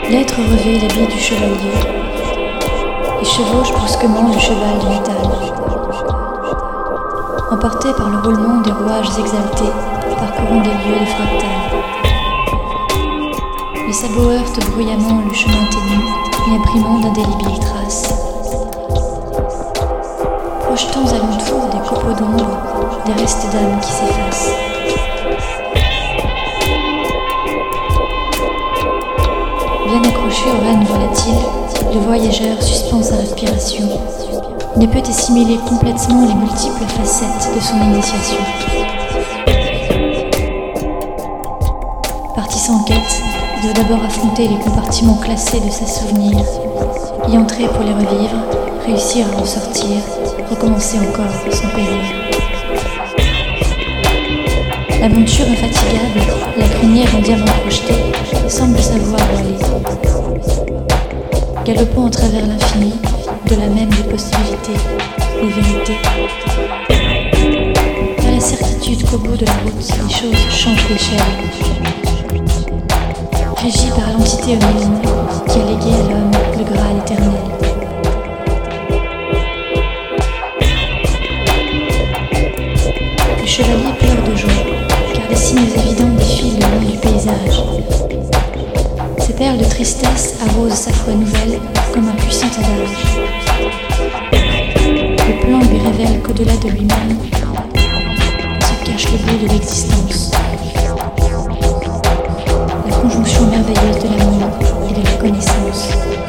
L'être revêt l'habit du chevalier et chevauche brusquement le cheval de métal. Emporté par le roulement des rouages exaltés, parcourant des lieux de fractales. Les sabots heurtent bruyamment le chemin ténu et imprimant d'indélébiles traces. Projetant alentour des copeaux d'ombre, des restes d'âme qui s'effacent. Bien accroché aux rênes volatiles, le voyageur suspend sa respiration. Il ne peut assimiler complètement les multiples facettes de son initiation. Parti sans quête, il doit d'abord affronter les compartiments classés de ses souvenirs, y entrer pour les revivre, réussir à en sortir, recommencer encore sans périr. L'aventure infatigable, la crinière en diamant projeté, semble savoir où aller. Galopant à travers l'infini, de la même des possibilités, des vérités. Pas la certitude qu'au bout de la route, les choses changent d'échelle. Régi par l'entité omnigne qui a légué à l'homme le Graal éternel. Le chevalier pleure de joie, car des signes évidents défilent le long du paysage. Ces perles de tristesse arrosent sa foi nouvelle comme un puissant adage. Le plan lui révèle qu'au-delà de lui-même se cache le but de l'existence. La conjonction merveilleuse de l'amour et de la connaissance.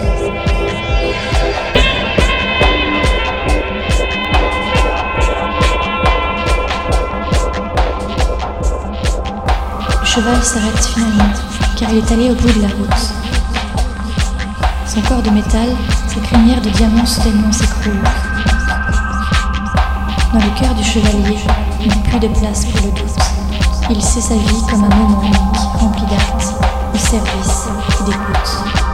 Le cheval s'arrête finalement, car il est allé au bout de la route. Son corps de métal, sa crinière de diamant soudainement s'écroule. Dans le cœur du chevalier, il n'y a plus de place pour le doute. Il sait sa vie comme un moment unique, rempli d'actes, de service et d'écoute.